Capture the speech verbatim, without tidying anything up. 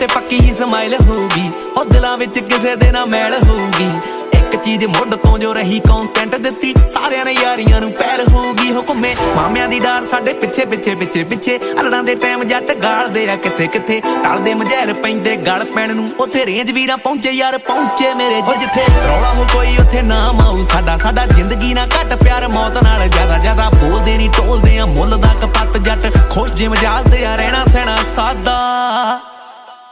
ਤੇ ਪੱਕੀ ਹੀ ਸਮਾਈਲ ਹੋਊਗੀ ਉਹ ਦਿਲਾਂ ਵਿੱਚ ਕਿਸੇ ਦੇ ਨਾ ਮੈਲ ਹੋਊਗੀ ਇੱਕ ਚੀਜ਼ ਮੁੱਢ ਤੋਂ ਜੋ ਰਹੀ ਕੌਨਸਟੈਂਟ ਦਿੱਤੀ ਸਾਰਿਆਂ ਨੇ ਯਾਰੀਆਂ ਨੂੰ ਪਹਿਲ ਹੋਊਗੀ ਹੁਕਮੇ ਮਾਮਿਆਂ ਦੀ ਡਾਰ ਸਾਡੇ ਪਿੱਛੇ ਪਿੱਛੇ ਪਿੱਛੇ ਪਿੱਛੇ ਅਲੜਾਂ ਦੇ ਟਾਈਮ ਜੱਟ ਗਾਲਦੇ ਆ ਕਿੱਥੇ ਕਿੱਥੇ ਟਲਦੇ ਮਝੈਲ ਪੈਂਦੇ ਗਲ ਪੈਣ ਨੂੰ ਉੱਥੇ ਰੇਂਜ ਵੀਰਾਂ ਪਹੁੰਚੇ ਯਾਰ ਪਹੁੰਚੇ ਮੇਰੇ ਜੀ ਜਿੱਥੇ ਰੌਲਾ ਹੋ ਕੋਈ ਉੱਥੇ ਨਾਮ ਆਊ ਸਾਡਾ ਸਾਡਾ ਜ਼ਿੰਦਗੀ ਨਾ ਘੱਟ ਪਿਆਰ ਮੌਤ ਨਾਲ ਜ਼ਿਆਦਾ ਜ਼ਿਆਦਾ ਬੋਲਦੇ ਨਹੀਂ ਟੋਲਦੇ ਆ ਮੁੱਲ ਦਾ ਕਪੱਤ ਜੱਟ ਖੁਸ਼ ਜਿ ਮਜਾਜ ਤੇ ਆ ਰਹਿਣਾ ਸਹਿਣਾ ਸਾਦਾ